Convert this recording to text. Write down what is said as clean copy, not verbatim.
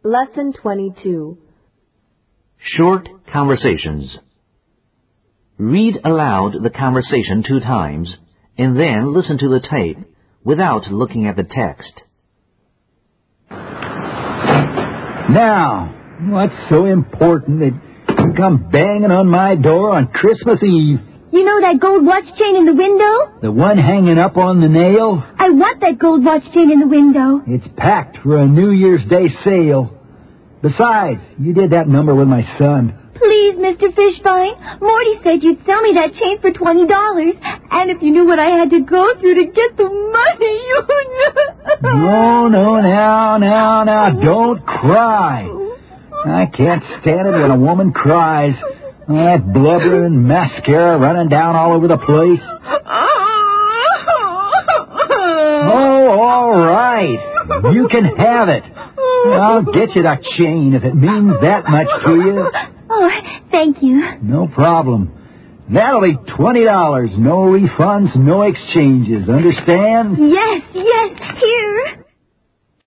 Lesson 22. Short conversations. Read aloud the conversation 2 times, and then listen to the tape without looking at the text. Now, what's so important that you come banging on my door on Christmas Eve? You know that gold watch chain in the window? The one hanging up on the nail? I want that gold watch chain in the window. It's packed for a New Year's Day sale. Besides, you did that number with my son. Please, Mr. Fishbine. Morty said you'd sell me that chain for $20. And if you knew what I had to go through to get the money, you... No, now, don't cry. I can't stand it when a woman cries. All that blubber and mascara running down all over the place. Oh, all right. You can have it. I'll get you that chain if it means that much to you. Oh, thank you. No problem. That'll be $20. No refunds, no exchanges. Understand? Yes. Here.